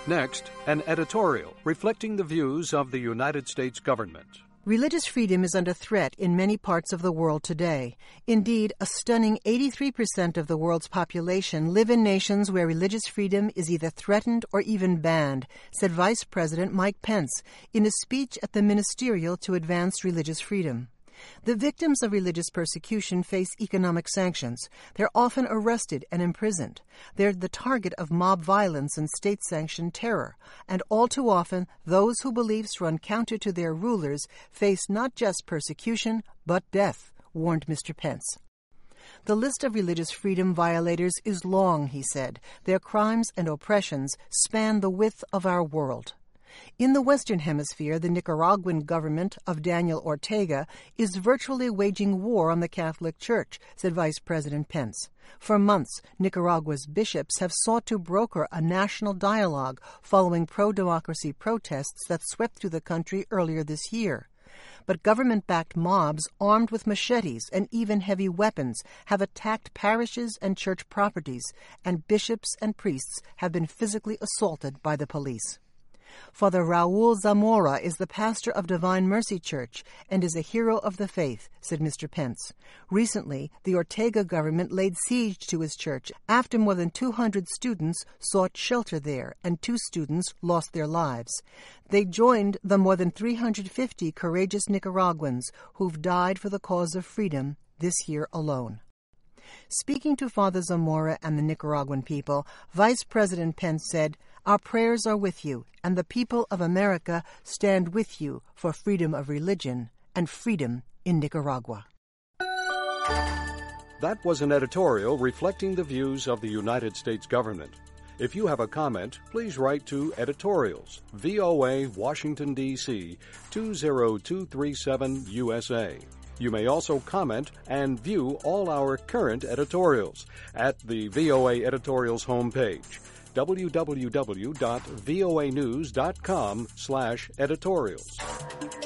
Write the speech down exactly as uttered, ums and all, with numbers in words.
Next, an editorial reflecting the views of the United States government. Religious freedom is under threat in many parts of the world today. Indeed, a stunning eighty-three percent of the world's population live in nations where religious freedom is either threatened or even banned, said Vice President Mike Pence in a speech at the Ministerial to Advance Religious Freedom. The victims of religious persecution face economic sanctions. They're often arrested and imprisoned. They're the target of mob violence and state-sanctioned terror. And all too often, those whose beliefs run counter to their rulers face not just persecution, but death, warned Mister Pence. The list of religious freedom violators is long, he said. Their crimes and oppressions span the width of our world. In the Western Hemisphere, the Nicaraguan government of Daniel Ortega is virtually waging war on the Catholic Church, said Vice President Pence. For months, Nicaragua's bishops have sought to broker a national dialogue following pro-democracy protests that swept through the country earlier this year. But government-backed mobs armed with machetes and even heavy weapons have attacked parishes and church properties, and bishops and priests have been physically assaulted by the police. Father Raul Zamora is the pastor of Divine Mercy Church and is a hero of the faith, said Mister Pence. Recently, the Ortega government laid siege to his church after more than two hundred students sought shelter there and two students lost their lives. They joined the more than three hundred fifty courageous Nicaraguans who've died for the cause of freedom this year alone. Speaking to Father Zamora and the Nicaraguan people, Vice President Pence said, "Our prayers are with you, and the people of America stand with you for freedom of religion and freedom in Nicaragua." That was an editorial reflecting the views of the United States government. If you have a comment, please write to Editorials, V O A, Washington, D C two zero two three seven, U S A. You may also comment and view all our current editorials at the V O A Editorials homepage, w w w dot voa news dot com slash editorials.